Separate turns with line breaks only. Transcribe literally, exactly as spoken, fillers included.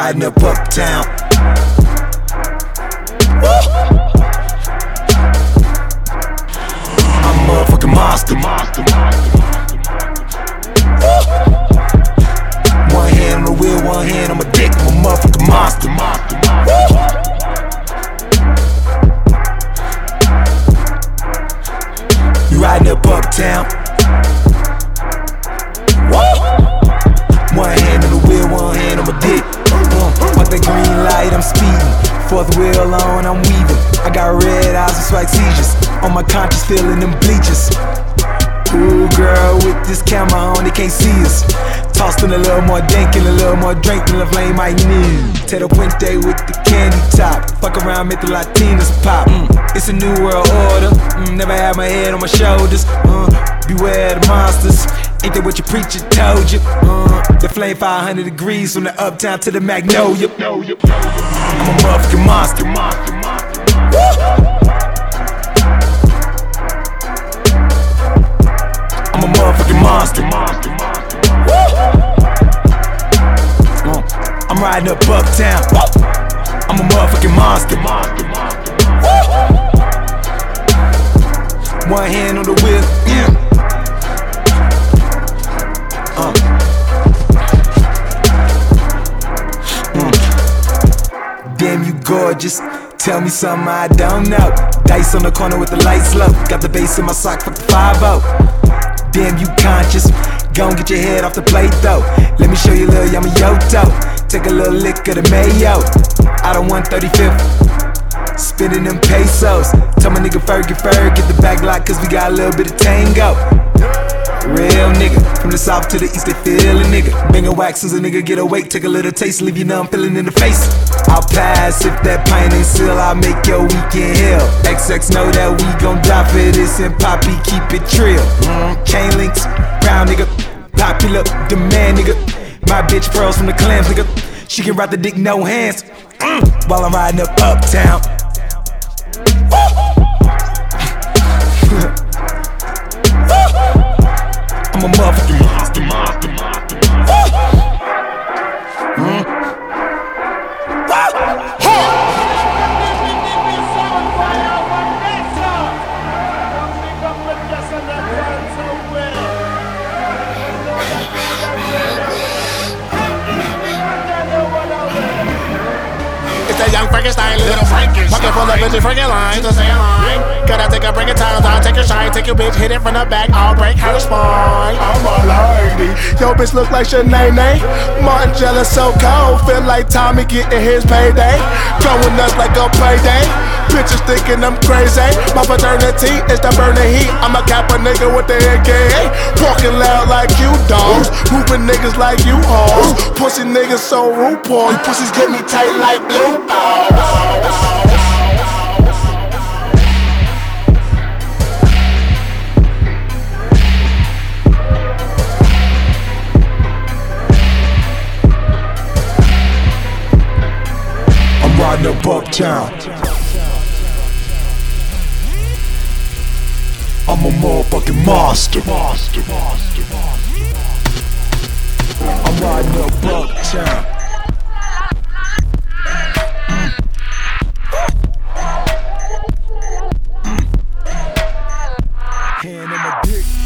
riding up uptown. I'm a motherfucking monster. One hand on the wheel, one hand on my dick. I'm a motherfucking monster. You riding up uptown. One hand on the wheel, one hand on my dick. Uh, Off that green light, I'm speeding. Fourth wheel on, I'm weaving. I got red eyes and swag seizures. On my conscience, feeling them bleachers. Ooh, girl, with this camera on, they can't see us. Tossed in a little more dank and a little more drink than the flame might need. Te the Puente with the candy top. Fuck around, make the Latinas pop. Mm, it's a new world order. Mm, never had my head on my shoulders. Uh, beware the monsters. Ain't that what your preacher told you? Uh, the flame five hundred degrees from the uptown to the Magnolia. I'm a motherfucking monster. I'm a motherfucking monster. Uh, I'm riding up uptown. I'm a motherfucking monster. One hand on the wheel. Yeah. Uh. Mm. Damn, you gorgeous. Tell me something I don't know. Dice on the corner with the lights low. Got the bass in my sock, fuck the five oh. Damn, you conscious. Gon' get your head off the plate though. Let me show you a little Yamamoto. Take a little lick of the mayo. Out of one thirty-fifth, spinning them pesos. Tell my nigga Fergie Ferg, get the back lock cause we got a little bit of tango. Real nigga, from the south to the east, they feel a nigga. Bang a wax as a nigga get awake, take a little taste, leave you numb, feeling in the face. I'll pass if that pint ain't seal, I'll make your weekend hell. X X know that we gon' die for this and Poppy keep it trill. Mm, chain links, brown nigga, popular demand nigga. My bitch pearls from the clams nigga, she can ride the dick no hands. Mm, while I'm riding up uptown. I'm a motherfucking monster, monster, monster, monster. Mm.
It's that young Frankenstein, little Frankenstein. Pocket full of bitches, freaking lines, to say a line. Gotta take a break in time, I'll take a shine. Take your bitch, hit it from the back, I'll break her spine. I'm a lady. Yo, bitch look like Shanae. Martin jealous, so cold. Feel like Tommy getting his payday. Going nuts like a payday. Bitches thinking I'm crazy. My fraternity is the burning heat. I'm a Kappa nigga with the A K A. Walking loud like you dogs. Moving niggas like you hoes. Pussy niggas so RuPaul. You pussies get me tight like blue balls.
I'm riding up uptown. I'm a motherfucking monster. Monster, monster, monster. I'm riding up uptown. Mm. Mm. Hand on my dick.